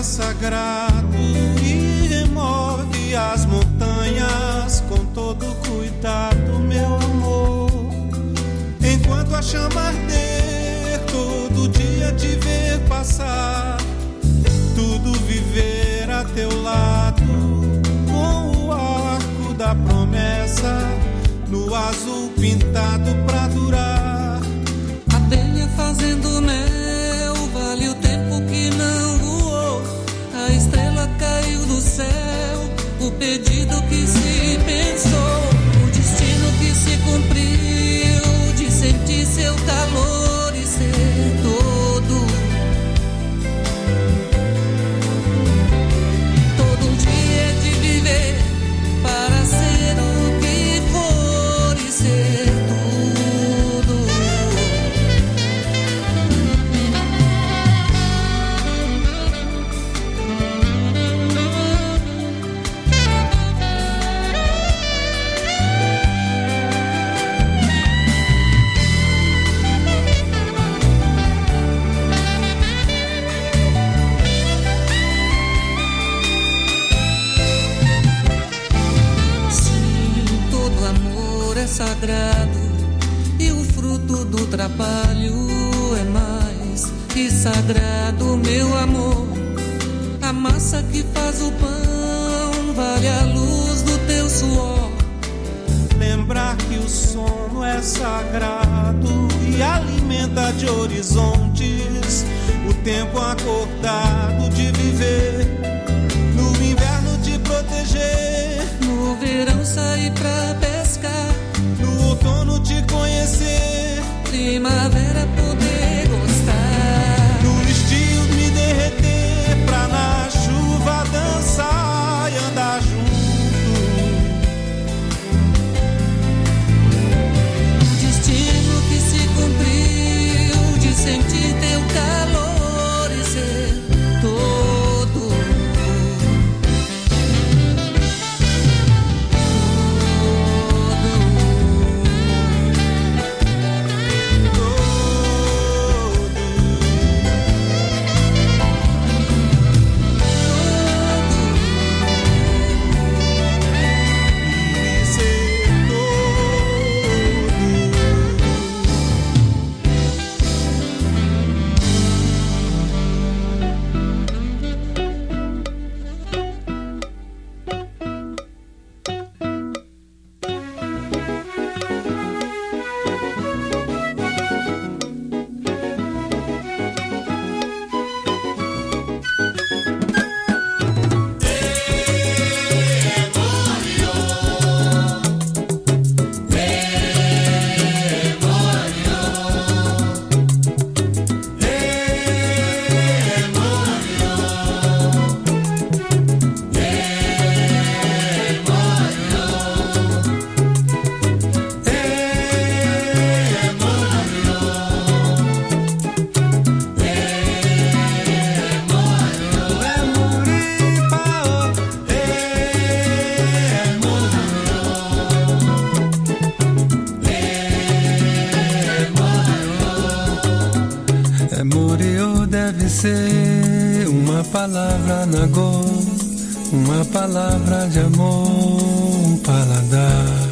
sagrado e remove as montanhas com todo cuidado, meu amor. Enquanto a chama arder, todo dia te ver passar, tudo viver a teu lado, com o arco da promessa no azul pintado pra durar. Abelha fazendo mel, vale o tempo que não voou. A estrela caiu do céu, o pedido que se pensou, o destino que se cumpriu, de sentir seu calor e ser todo. Todo dia é de viver para ser o que for e ser tudo. Sagrado e o fruto do trabalho é mais que sagrado, meu amor. A massa que faz o pão vale a luz do teu suor. Lembrar que o sono é sagrado e alimenta de horizontes o tempo acordado de viver, no inverno te proteger, no verão sair pra pescar, no outono te conhecer, primavera poder gostar, no estio me derreter pra na chuva dançar e andar junto. O destino que se cumpriu, de sentir teu calor e ser todo. Uma palavra na go, uma palavra de amor, um paladar.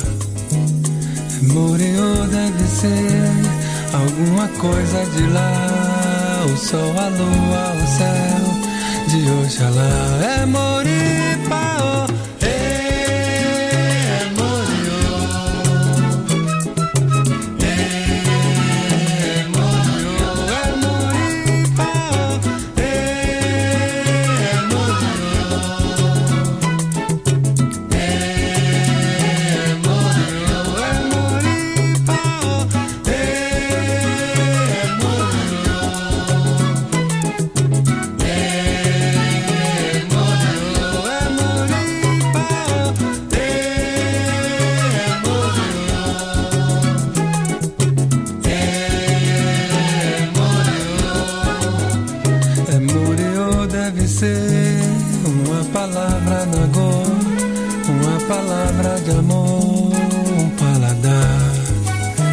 Murió deve ser alguma coisa de lá, o sol, a lua, o céu de Oxalá. É Moripaô. Uma palavra na go, uma palavra de amor, um paladar.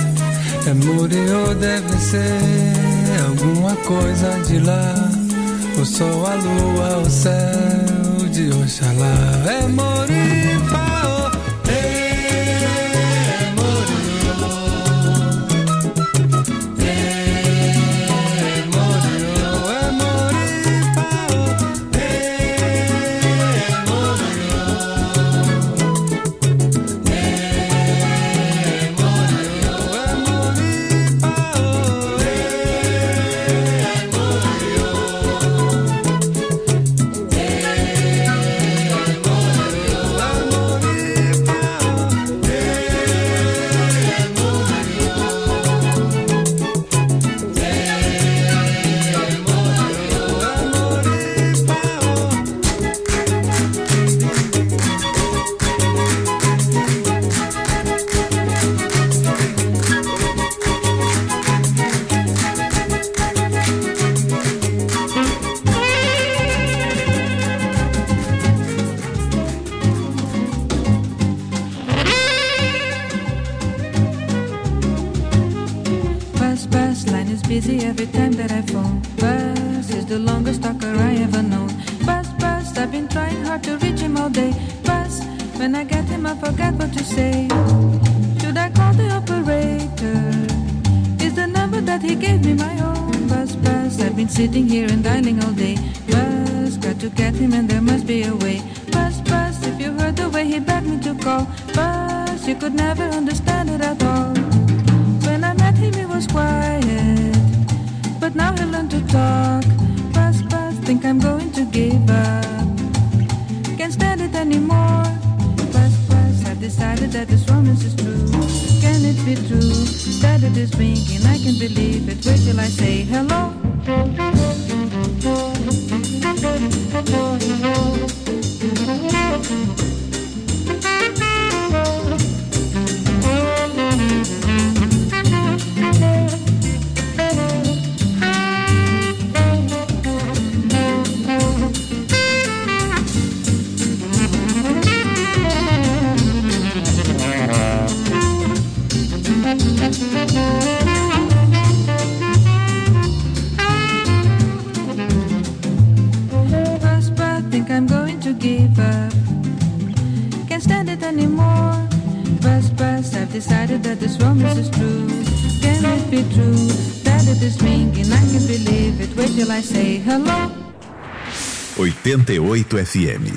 Murió deve ser alguma coisa de lá, o sol, a lua, o céu de Oxalá. É Moripaô, é Moriô, é Moriô, é Moripaô, é Moriô, é Moriô, é Moripaô, é busy every time that I phone. Buzz is the longest talker I ever known. Buzz, Buzz, I've been trying hard to reach him all day. Buzz, when I get him I forget what to say. Should I call the operator? Is the number that he gave me my own? Buzz, Buzz, I've been sitting here and dialing all day. Buzz, got to get him and there must be a way. Buzz, Buzz, if you heard the way he begged me to call. Buzz, you could never understand it at all. When I met him he was quiet, but now he learned to talk. Buzz, Buzz, think I'm going to give up. Can't stand it anymore. Buzz, Buzz, I've decided that this romance is true. Can it be true that it is ringing? I can't believe it. Wait till I say hello. Buzz, Buzz, think I'm going to give up. Can't stand it anymore. Buzz, Buzz, I've decided that this romance is true. Can it be true that it is ringing? I can't believe it. Wait till I say hello. 88 FM.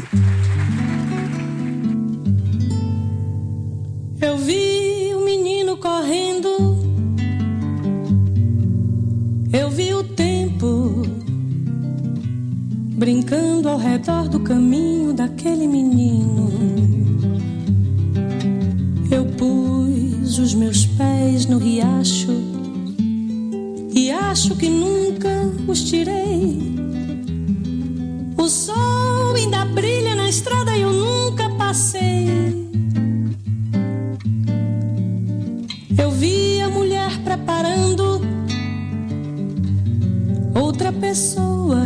Eu vi o menino correndo, eu vi o tempo brincando ao redor do caminho daquele menino. Eu pus os meus pés no riacho e acho que nunca os tirei. O sol ainda brilha na estrada e eu nunca passei. Eu vi a mulher preparando outra pessoa.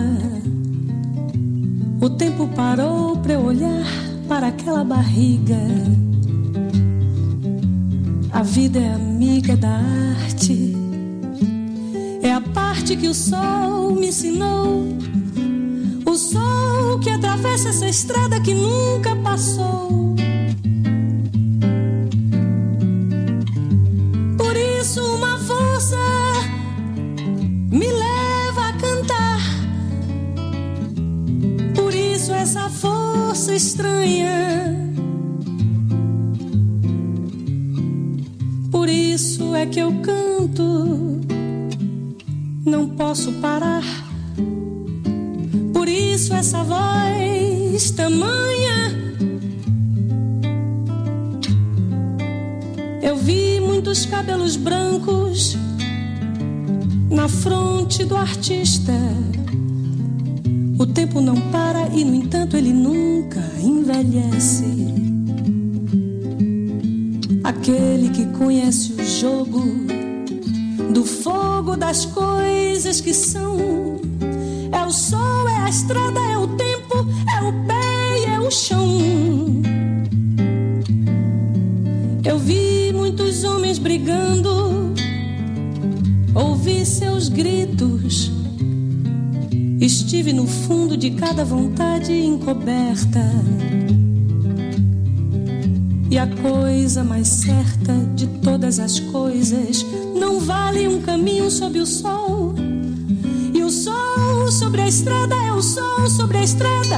O tempo parou pra eu olhar para aquela barriga. A vida é amiga da arte, é a parte que o sol me ensinou. O sol que atravessa essa estrada que nunca passou. Por isso uma força me leva a cantar. Por isso essa força estranha. Por isso é que eu canto, não posso parar. Por isso essa voz tamanha. Eu vi muitos cabelos brancos na fronte do artista. O tempo não para e, no entanto, ele nunca envelhece. Aquele que conhece o jogo do fogo das coisas que são. É o sol, é a estrada, é o tempo, é o pé e é o chão. Eu vi muitos homens brigando, ouvi seus gritos, Estive no fundo de cada vontade encoberta, e a coisa mais certa de todas as coisas não vale um caminho sob o sol. E o sol sobre a estrada é o sol sobre a estrada,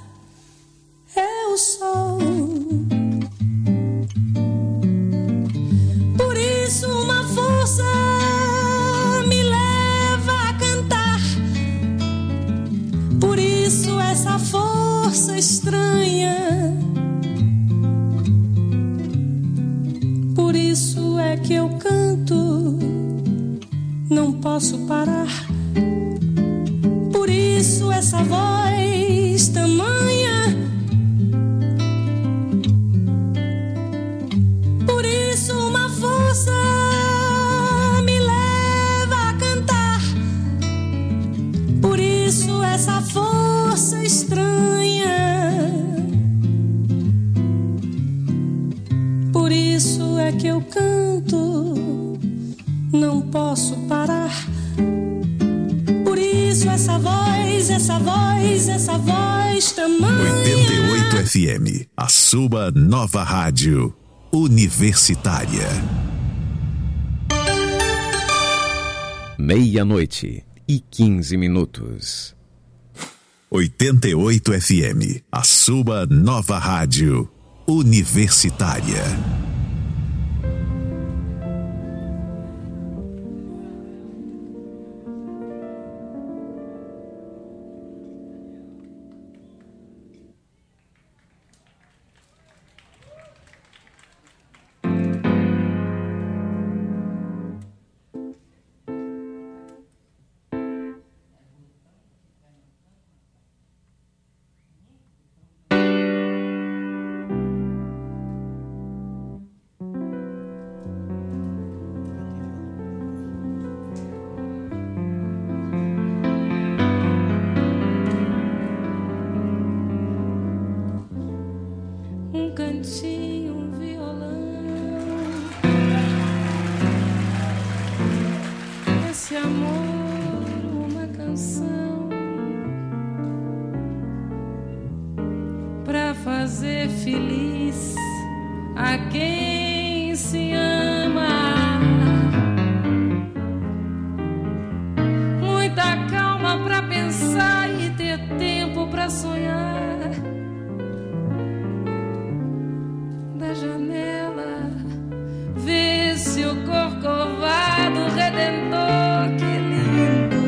é o sol. Por isso uma força me leva a cantar, por isso essa força estranha, por isso é que eu canto, não posso parar. Por isso essa voz tamanha, por isso uma força me leva a cantar, por isso essa força estranha, por isso é que eu canto, não posso parar. Por isso essa voz tamanha. 88 FM, a sua nova rádio universitária. 00:15. 88 FM, a sua nova rádio universitária. Fazer feliz a quem se ama, muita calma pra pensar e ter tempo pra sonhar. Da janela vê-se o Corcovado Redentor, que lindo.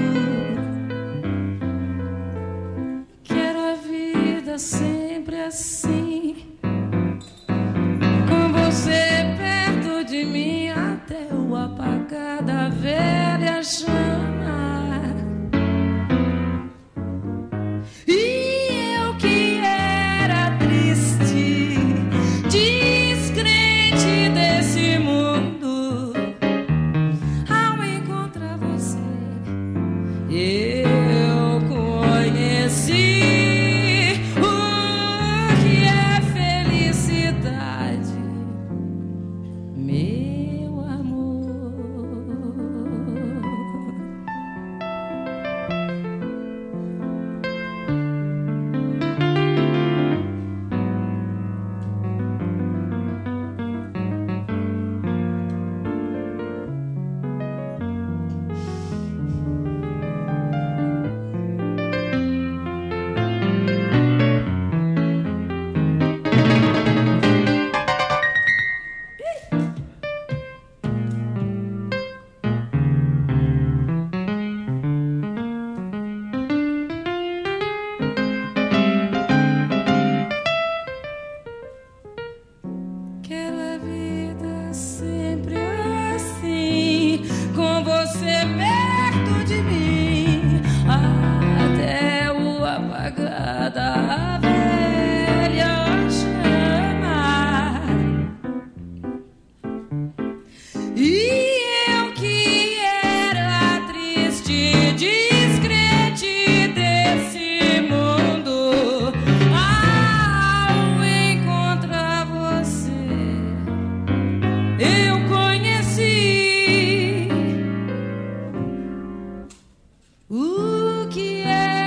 Quero a vida sempre assim, com você perto de mim, até o apagar da velha chama. E eu que era triste, descrente desse mundo, ao encontrar você eu conheci o que é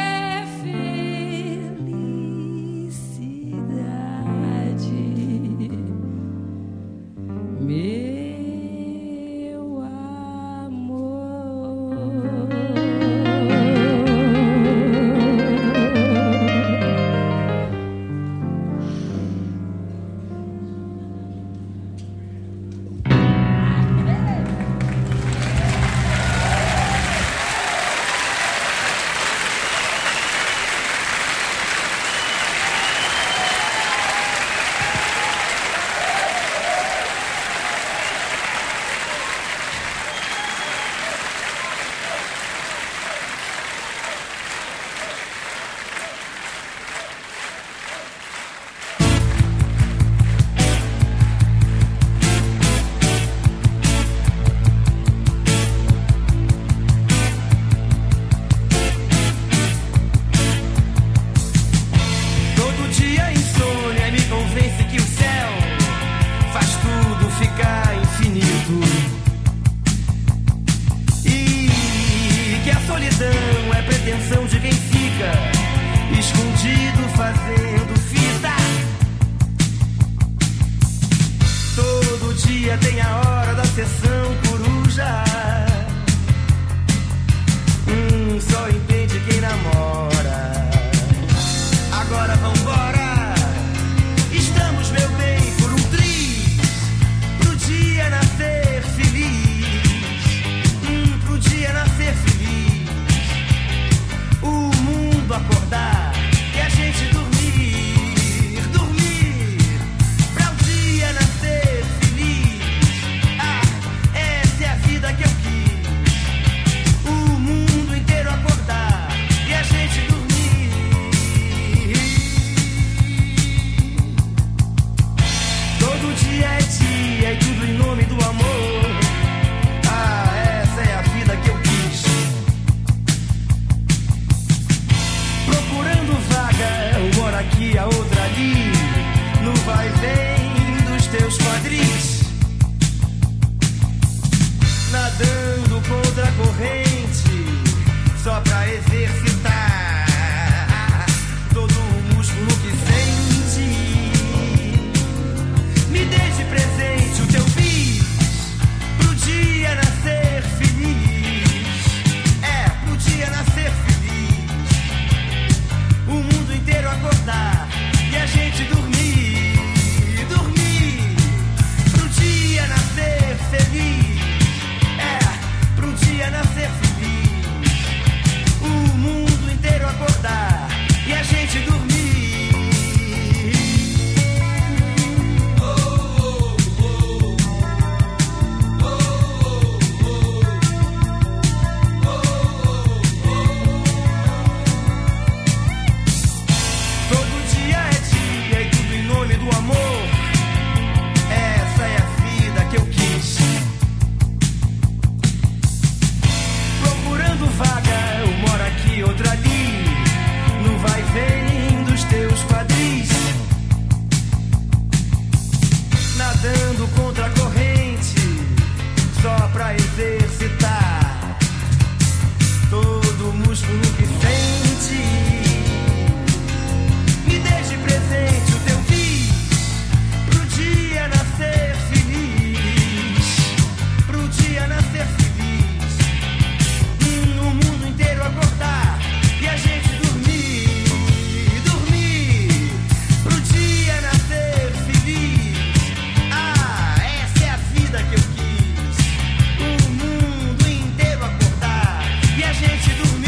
atenção de quem fica escondido fazendo fita. Todo dia tem a hora da sessão coruja. Só entende quem namora. Agora vambora. Estamos, meu bem, por um triz, pro dia nascer feliz. Pro dia nascer feliz. O mundo acordar e a gente dormir, dormir, pra o dia nascer feliz. Essa é a vida que eu quis. O mundo inteiro acordar e a gente dormir. Todo dia é dia e tudo em nome do amor. Essa é a vida que eu quis. Procurando vaga, uma aqui, a outra ali, no vai e vem dos teus quadris. Nadando contra a corrente, só pra exercitar todo o músculo que sente. Me dê de presente o teu bis, pro dia nascer feliz. Pro dia nascer feliz. O mundo inteiro acordar e a gente dormir, dormir, pro dia nascer feliz. Pro dia nascer feliz. O mundo inteiro acordar e a gente dormir. Todo dia é dia e tudo em nome do amor. Essa é a vida que eu quis. Procurando vaga, uma hora aqui, outra ali, no vai e vem dos teus quadris. Nadando contra a corrente, só pra exercitar todo o músculo que sente. Me dê de presente o teu bis, pro dia nascer feliz. Pro dia nascer feliz. O mundo inteiro acordar e a gente dormir, dormir, pro dia nascer feliz. Essa é a vida que eu quis. O mundo inteiro acordar e a gente dormir.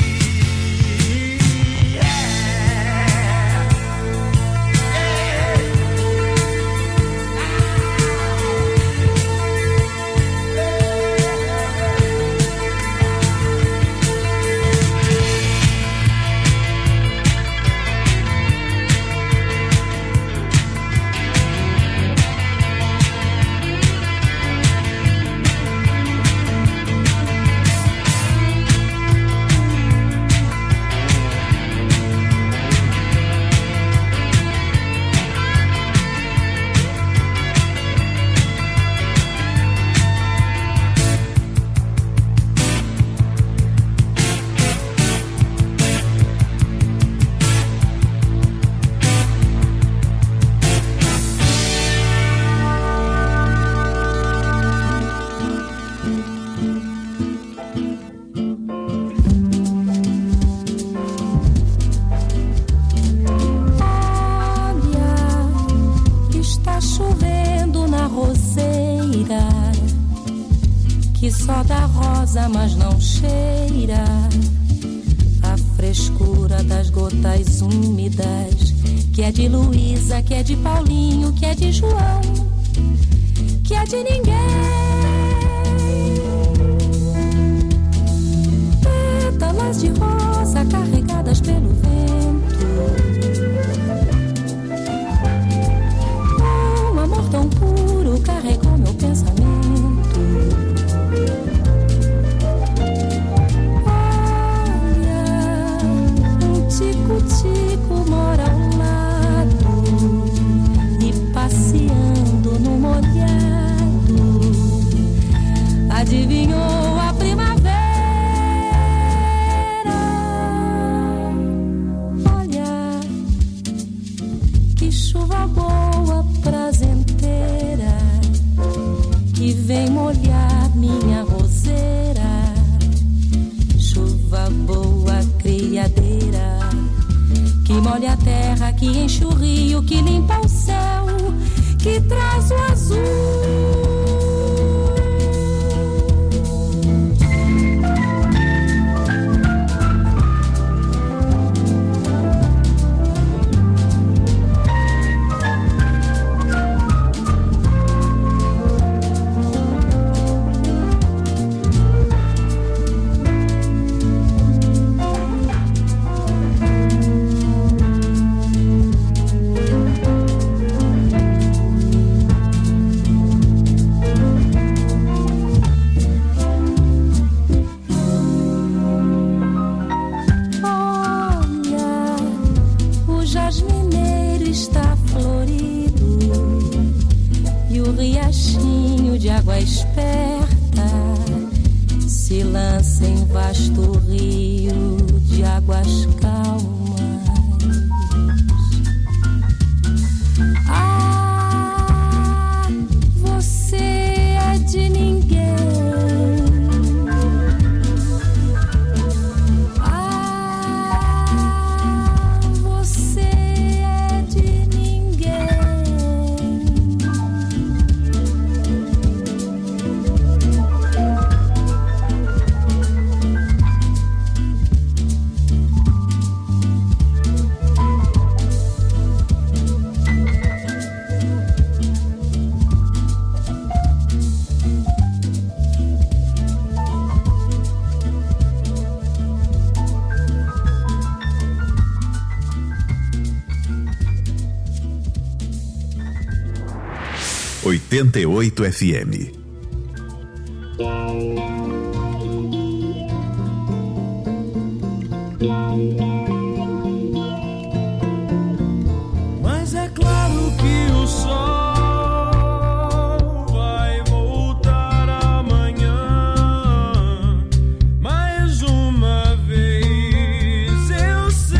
Que só dá rosa, mas não cheira a frescura das gotas úmidas, que é de Luísa, que é de Paulinho, que é de João, que é de ninguém. Pétalas de rosa carregadas pelo vento, um amor tão puro carregou meu pensamento. Tico-tico mora ao lado e passeando no molhado adivinhou a primavera. molha a terra, que enche o rio, que limpa o céu, que traz o azul. FM. Mas é claro que o sol vai voltar amanhã. Mais uma vez eu sei.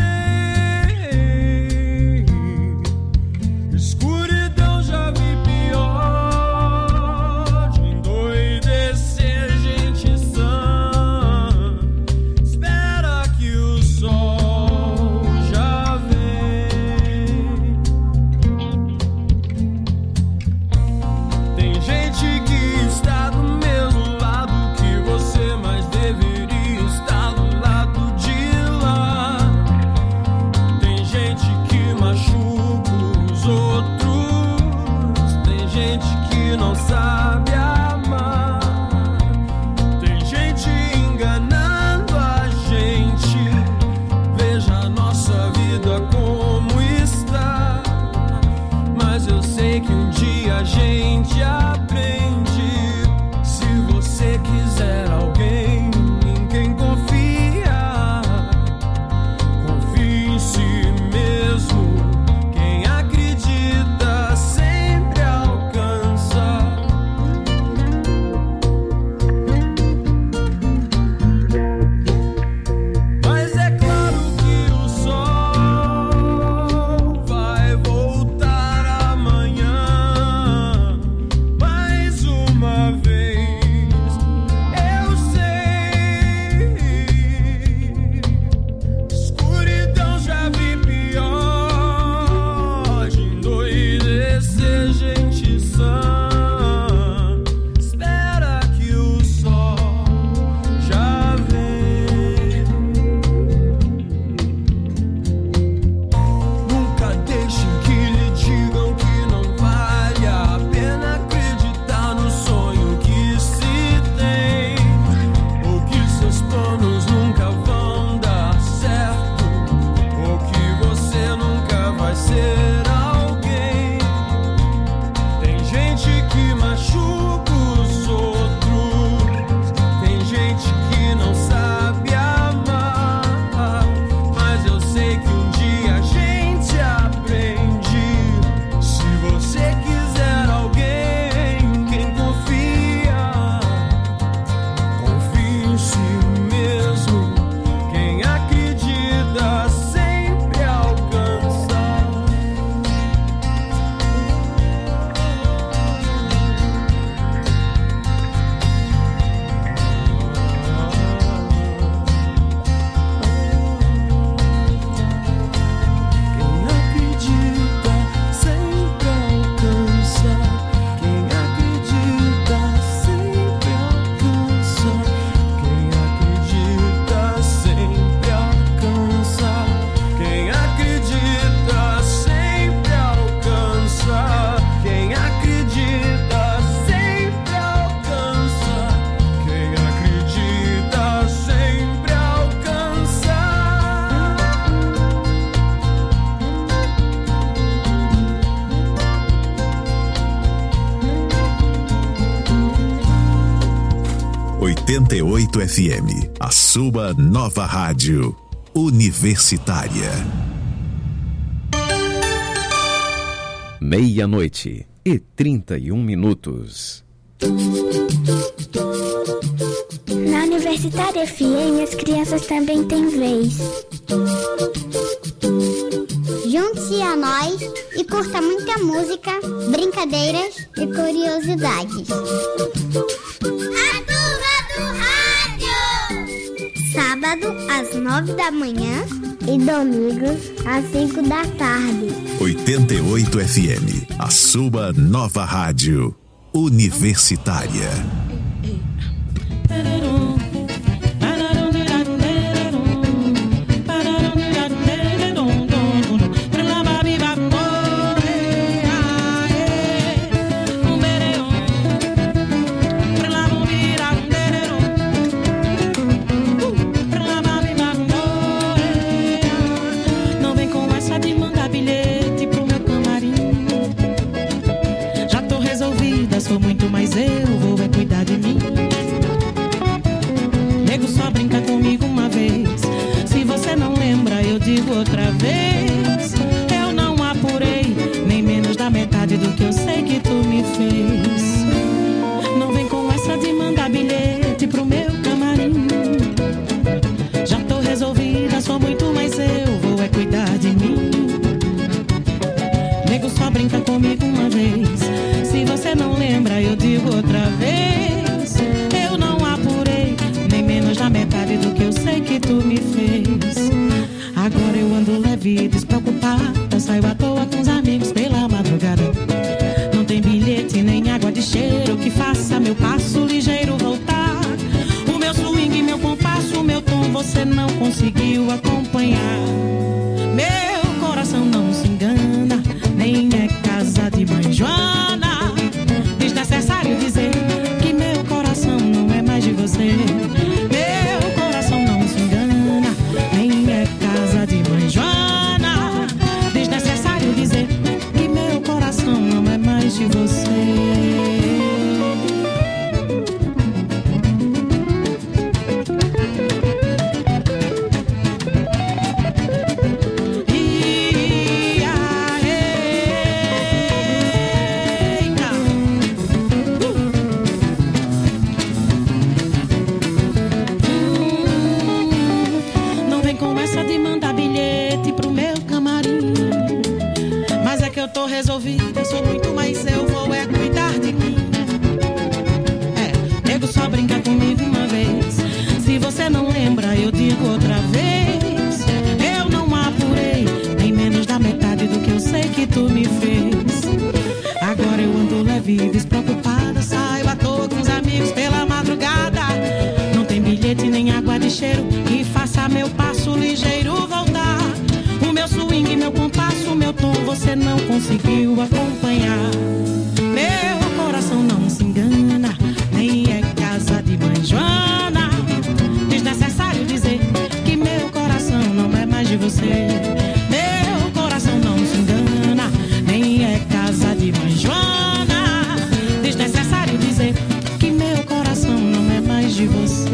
Escuridão já vi pior, de endoidecer gente sã. Espera que o sol já vem. Tem gente que está do mesmo lado que você, mas deveria estar do lado de lá. Tem gente que machuca os outros, tem gente que não sabe amar, tem gente enganando a gente. Veja a nossa vida como está, mas eu sei que um dia a gente aprende. Se você quiser alguém em quem confiar, confie em si mesmo. Quem acredita sempre alcança. Mas é claro que o sol vai voltar amanhã. 88 FM, a sua nova rádio universitária. 00:31. Na Universitária FM, as crianças também têm vez. Junte-se a nós e curta muita música, brincadeiras e curiosidades. A Turma do Rádio! Sábado, às 9 da manhã e domingos, às 5 da tarde. 88 FM, a sua nova rádio universitária. Não vem com essa de mandar bilhete pro meu camarim. Já tô resolvida, sou muito mais eu, vou é cuidar de mim. Nego só brinca comigo uma vez, se você não lembra eu digo outra vez. Eu não apurei, nem menos da metade do que eu sei que tu me fez. Não vem com essa de mandar bilhete pro meu camarim. Já tô resolvida, sou muito mais eu, vou é cuidar de mim. Nego só brinca comigo uma vez, se você não lembra eu digo outra vez. Eu não apurei, nem menos da metade do que eu sei que tu me fez. Agora eu ando leve e despreocupada, saio à toa com os amigos pela madrugada. Não tem bilhete nem água de cheiro que faça meu passo ligeiro voltar. O meu swing, meu compasso, meu tom você não conseguiu acompanhar. Meu coração não se engana, nem é casa de mãe Joana. Desnecessário dizer que meu coração não é mais de você. Meu coração não se engana, nem é casa de mãe Joana. Desnecessário dizer que meu coração não é mais de você. Não vem com essa de mandar bilhete pro meu camarim. Mas é que eu tô resolvida, sou muito mais eu, vou é cuidar de mim. Nego só brinca comigo uma vez, se você não lembra eu digo outra vez. Eu não apurei, nem menos da metade do que eu sei que tu me fez. Agora eu ando leve e despreocupada, saio à toa com os amigos pela madrugada. Não tem bilhete nem água de cheiro que faça meu passo ligeiro voltar. O meu swing, meu compasso, meu tom você não conseguiu acompanhar. Meu coração não se engana, nem é casa de mãe Joana. Desnecessário dizer que meu coração não é mais de você. Meu coração não se engana, nem é casa de mãe Joana. Desnecessário dizer que meu coração não é mais de você.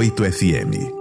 88 FM.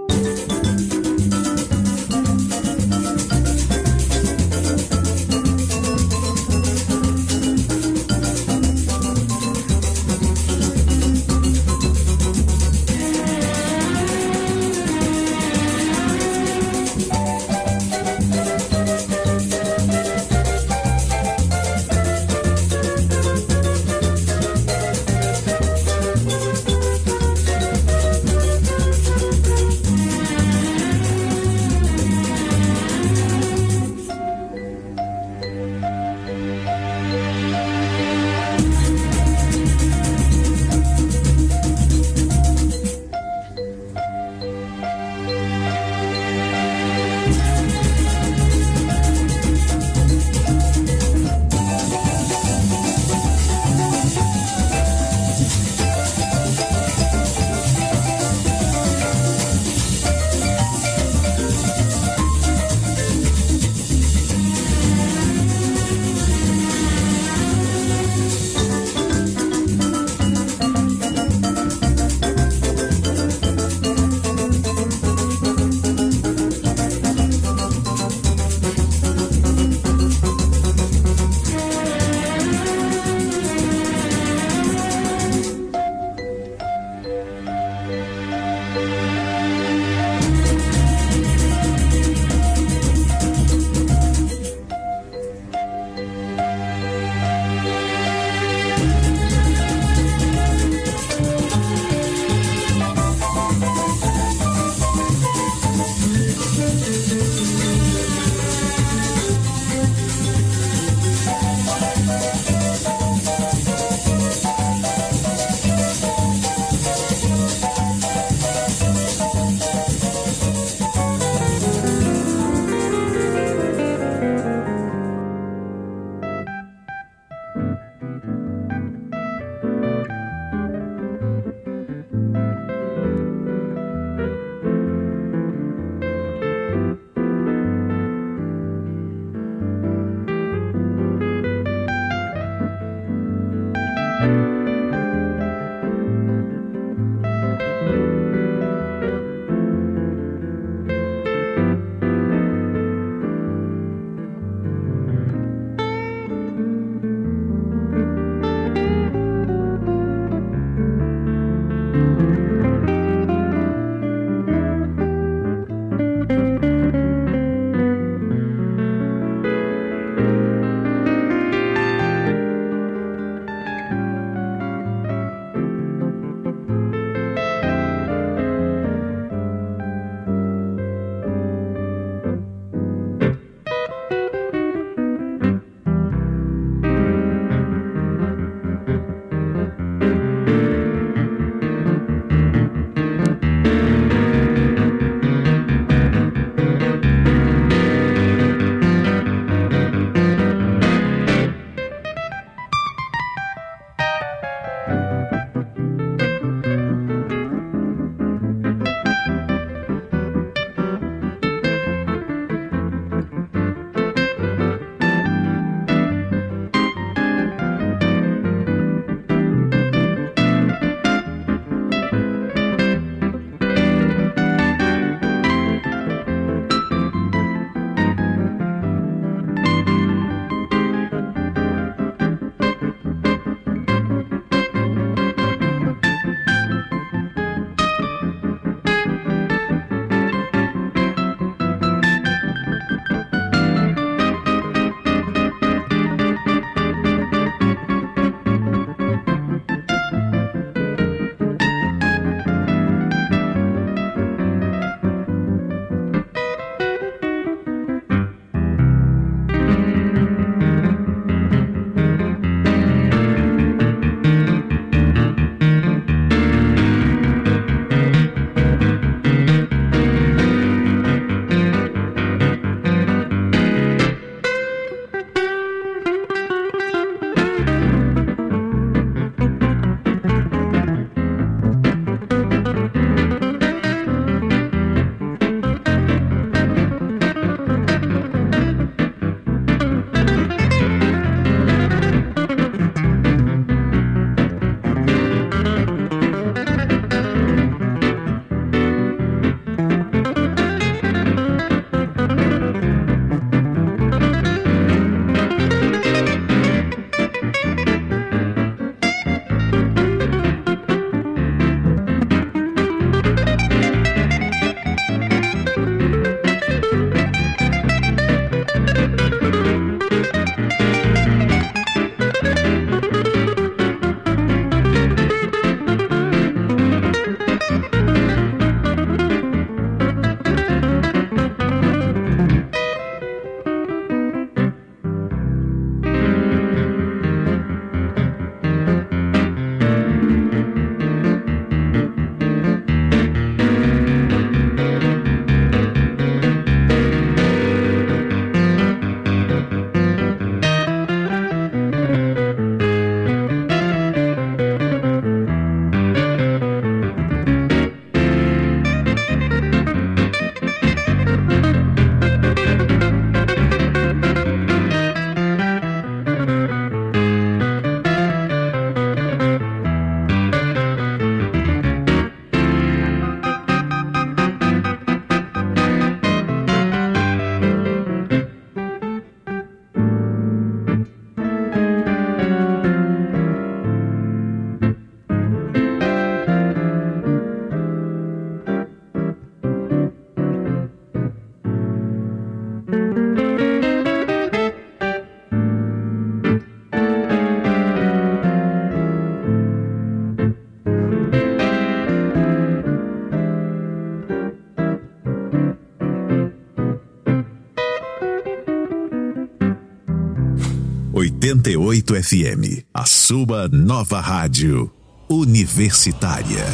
88 FM, a sua nova rádio universitária.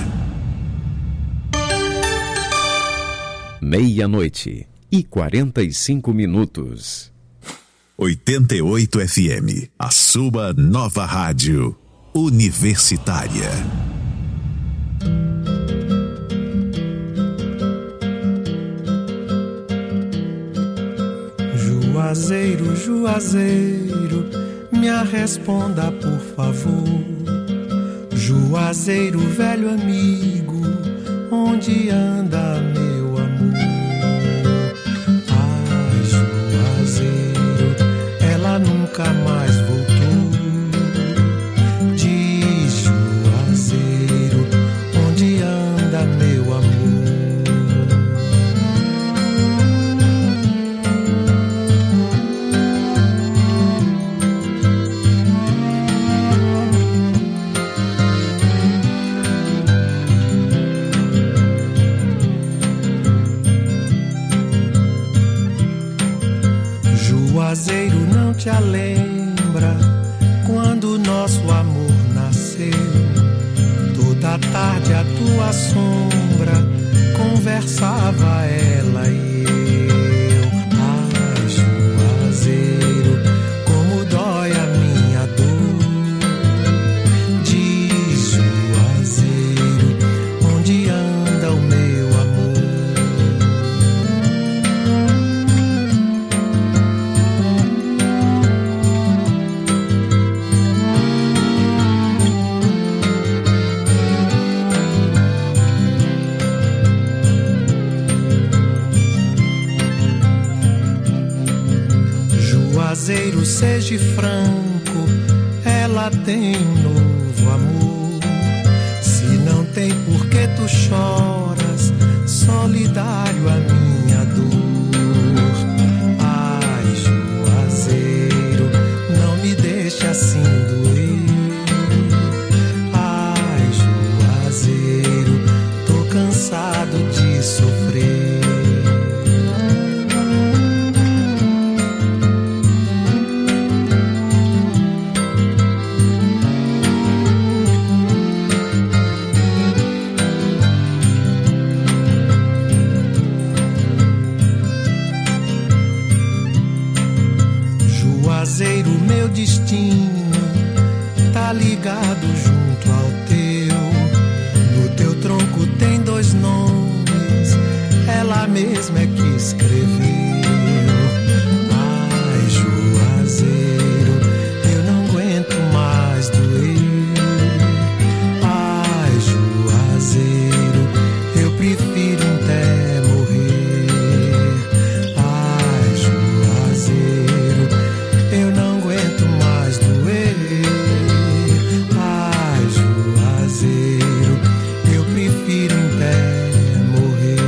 00:45. 88 FM, a sua nova rádio universitária. Juazeiro, Juazeiro, me responda por favor. Juazeiro, velho amigo, onde anda meu amor? Ai, Juazeiro, ela nunca mais voltou. Diz, Juazeiro, onde anda meu amor? Juazeiro, não te lembra quando nosso amor nasceu? Toda tarde a tua sombra conversava ela e eu. Ai, Juazeiro, como dói a minha dor. Diz, Juazeiro, onde anda o meu amor? Juazeiro, seja franco, ela tem novo amor. Se não tem por que tu choras, solidário a minha dor. Ai, Juazeiro, não me deixe assim doer. Ai, Juazeiro, tô cansado de sofrer. Juazeiro, meu destino tá ligado junto ao teu. No teu tronco tem 2 nomes, ela mesma é que escreveu. Ai, Juazeiro, eu não aguento mais doer. Ai, Juazeiro, eu prefiro até morrer. Ai, Juazeiro, eu não aguento mais doer. Ai, Juazeiro, eu prefiro até morrer.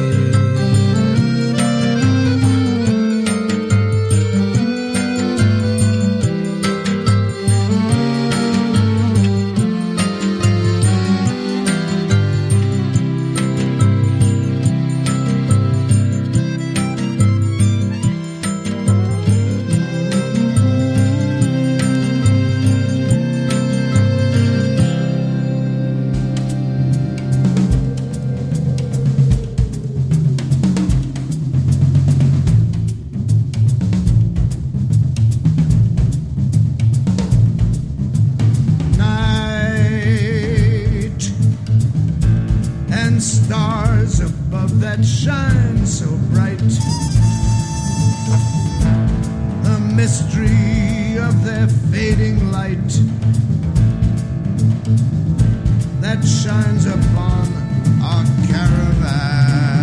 Night and stars above that shine so bright. The mystery of their fading light that shines upon our caravan.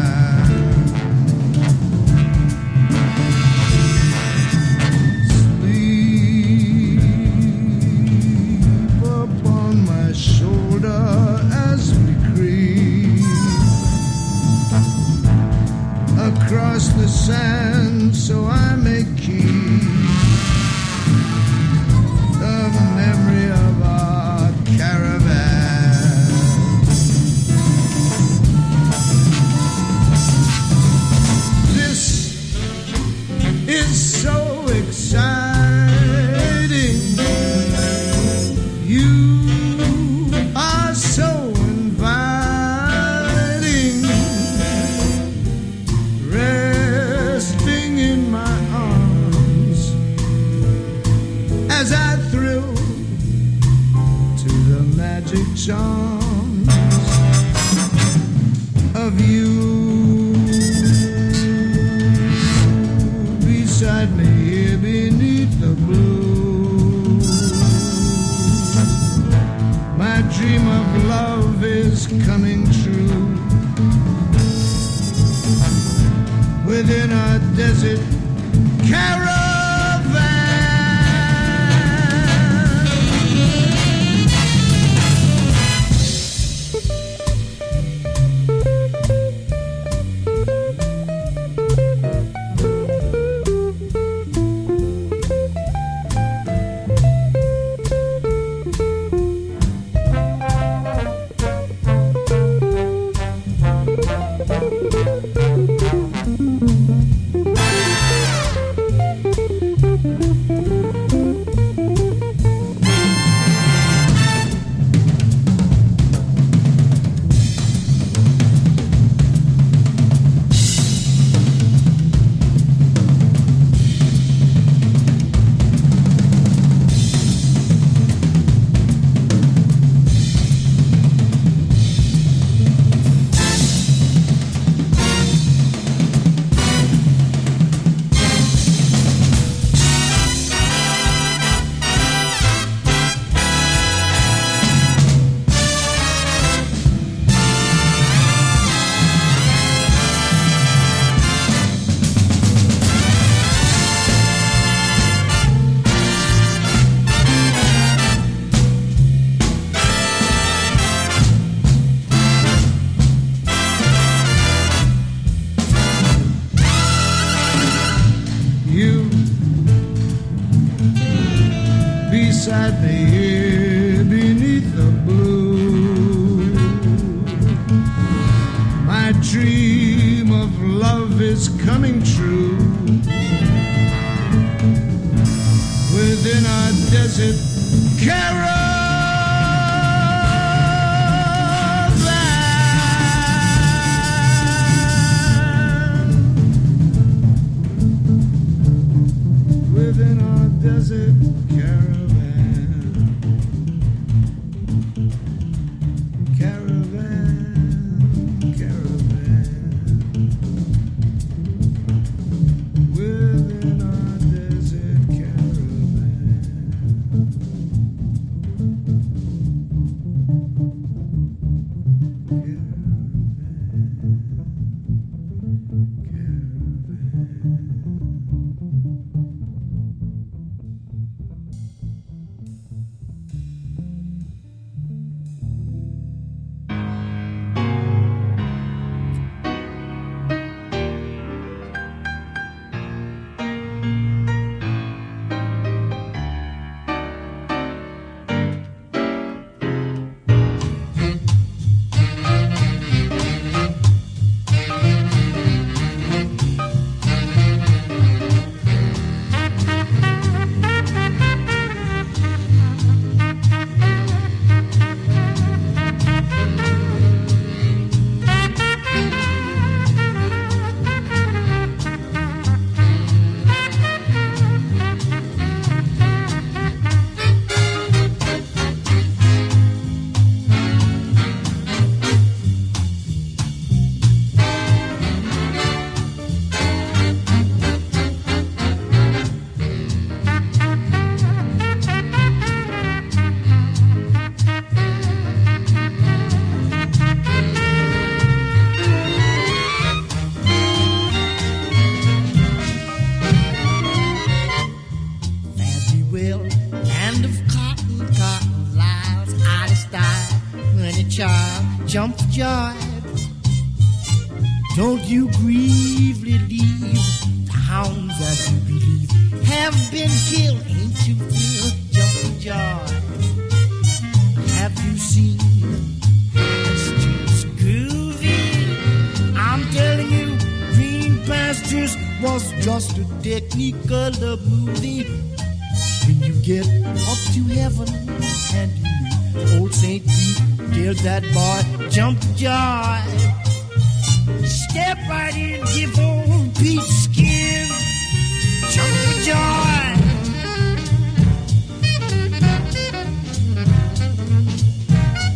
Sleep upon my shoulder as we creep across the sand, so I may keep the memory of our caravan. romantic charms of you beside me here beneath the blue. My dream of love is coming true within a desert caravan. Beside me here beneath the blue. My dream of love is coming true within a desert caravan. Within a desert caravan. Jump jive, don't you grieve, relieve the hounds that you believe have been killed. Ain't you feel jump jive? Have you seen pastures groovy? I'm telling you, Green Pastures was just a technique of the movie. When you get up to heaven and you meet old St. Pete, tell that boy, jump jive. Step right in, give old Pete skin. Jump jive.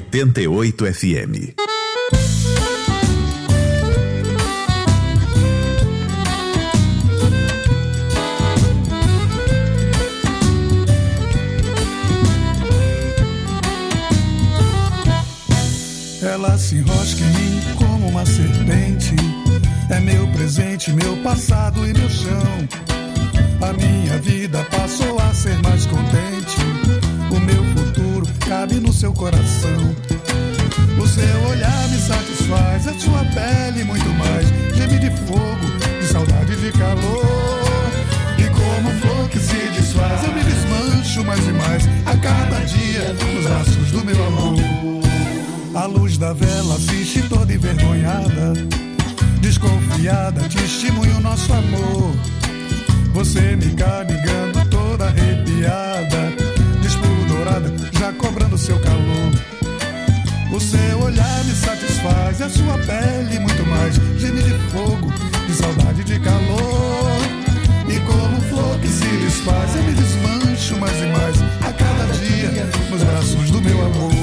88 FM. Ela se enrosca em mim como uma serpente. É meu presente, meu passado e meu chão. A minha vida passou a ser mais contente. O meu futuro cabe no seu coração. O seu olhar me satisfaz, a sua pele muito mais. Geme de fogo, de saudade, de calor. E como flor que se desfaz, eu me desmancho mais e mais a cada dia nos braços do meu amor. A luz da vela assiste toda envergonhada, desconfiada, testemunha o nosso amor. Você me carregando toda arrepiada, despudorada, já cobrando seu calor. O seu olhar me satisfaz, a sua pele muito mais. Geme de fogo, de saudade, de calor. E como flor que se desfaz, eu me desmancho mais e mais a cada dia nos braços do meu amor.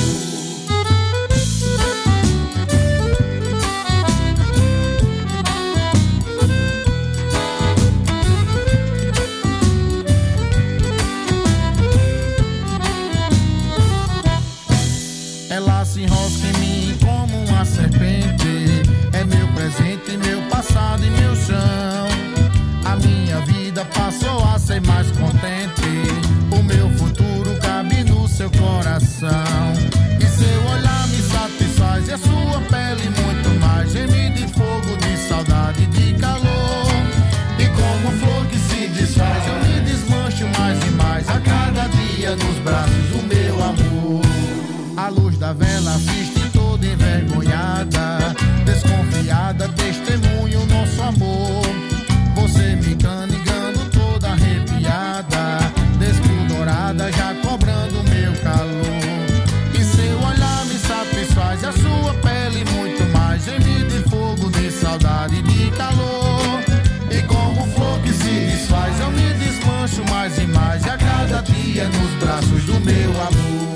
Ela se enrosca em mim como uma serpente. É meu presente, meu passado e meu chão. A minha vida passou a ser mais contente. O meu futuro cabe no seu coração. E seu olhar me satisfaz e a sua pele muito mais. Geme de fogo, de saudade, de calor. E como flor que se desfaz, eu me desmancho mais e mais a cada dia nos braços do meu amor. A luz da vela assiste toda envergonhada, desconfiada, testemunha o nosso amor. Você me canigando toda arrepiada, despudorada, já cobrando meu calor. E seu olhar me satisfaz, a sua pele muito mais. Geme de fogo, de saudade, de calor. E como flor que se desfaz, eu me desmancho mais e mais a cada dia nos braços do meu amor.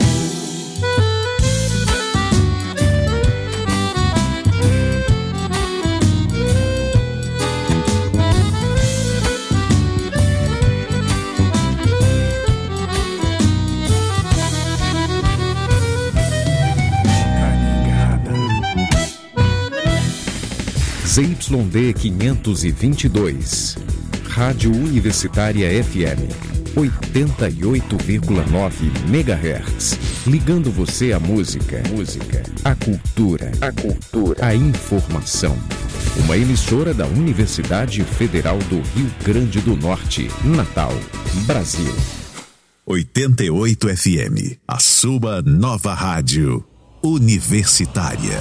ZYD 522, Rádio Universitária FM, 88,9 MHz, ligando você à música, à cultura, à informação. Uma emissora da Universidade Federal do Rio Grande do Norte, Natal, Brasil. 88 FM, a sua nova rádio universitária.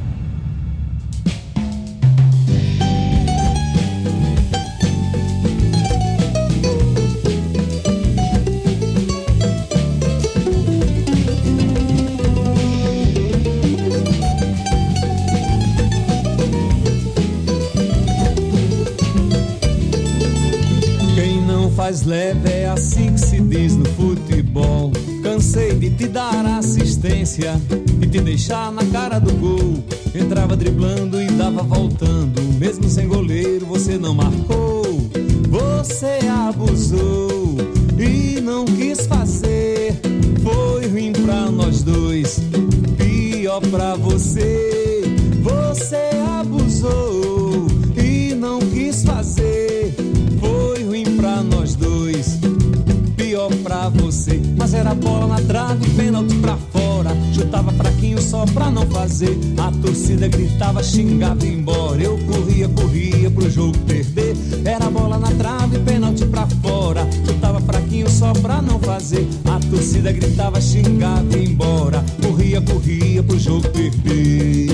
Faz leve, é assim que se diz no futebol. Cansei de te dar assistência e te deixar na cara do gol. Entrava driblando e dava voltando, mesmo sem goleiro você não marcou. Você abusou e não quis fazer. Foi ruim pra nós dois, pior pra você. Você abusou e não quis fazer. Foi ruim pra nós dois, pior pra você. Mas era bola na trave, pênalti pra fora. Chutava fraquinho só pra não fazer. A torcida gritava, xingava e embora. Eu corria pro jogo perder. Era bola na trave, pênalti pra fora. Chutava fraquinho só pra não fazer. A torcida gritava, xingava e embora. Corria pro jogo perder.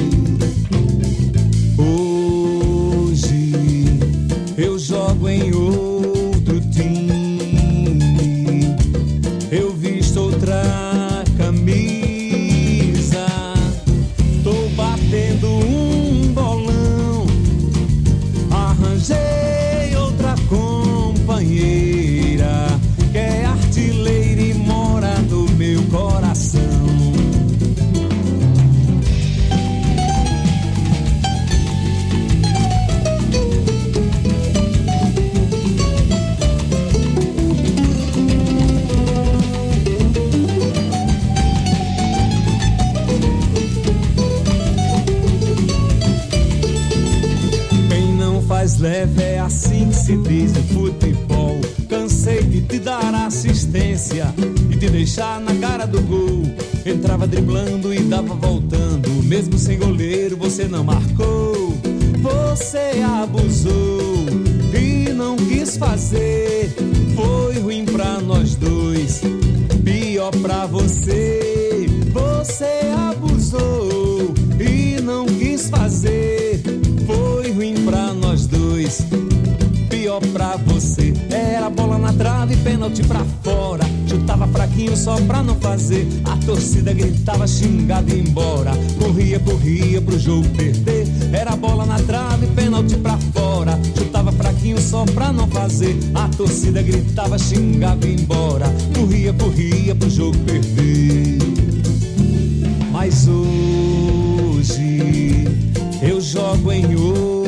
Hoje eu jogo em outro time, eu visto outra camisa, tô batendo um bolão, arranjei outra companheira, que é artilheira e mora no meu mais leve, é assim que se diz no futebol. Cansei de te dar assistência e te deixar na cara do gol. Entrava driblando e dava voltando, mesmo sem goleiro você não marcou. Você abusou e não quis fazer, foi ruim pra nós dois, pior pra você. Você abusou e não quis fazer, foi ruim pra nós dois, pior pra você. Era bola na trave, pênalti pra fora, chutava fraquinho só pra não fazer. A torcida gritava, xingava e ia embora, corria pro jogo perder. Era bola na trave, pênalti pra fora, chutava fraquinho só pra não fazer. A torcida gritava, xingava e ia embora, corria pro jogo perder. Mas hoje eu jogo em ouro,